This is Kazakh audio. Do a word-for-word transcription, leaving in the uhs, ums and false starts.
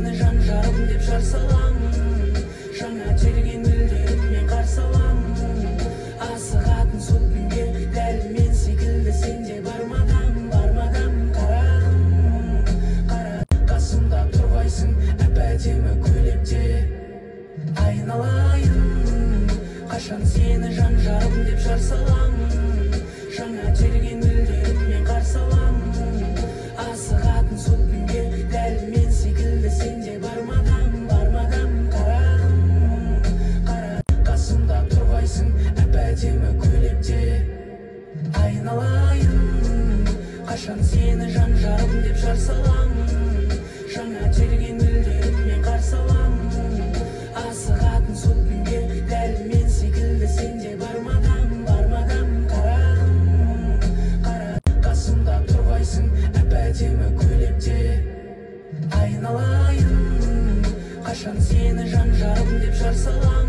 сені жан жарым деп жар саламын. Жаңа келген гүлдеріммен қарсы аламын. Асығатын сол күнге дәл мен секілді сенде бармадам, бармадам. Қарағым, қара қасымда тұрғайсың, әп-әдемі көйлекте айналайын. Қашан сені жан жарым деп жар саламын. Жаңа келген гүлдеріммен қарсы аламын. Асығатын сол күнге дәл мен секілді сенде бармадам, бармадам. Қарағым, қара қасымда тұрғайсың, әп-әдемі көйлекте айналайын. Қашан сені жан жарым деп жар саламын. Жаңа келген гүлдеріммен қарсы аламын. Асығатын сол күнге дәл мен секілді сенде бармадам, бармадам. Қарағым, қара қасымда тұрғайсың, әп-әдемі көйлекте айналайын. Қашан сені жан жарым деп жар саламын.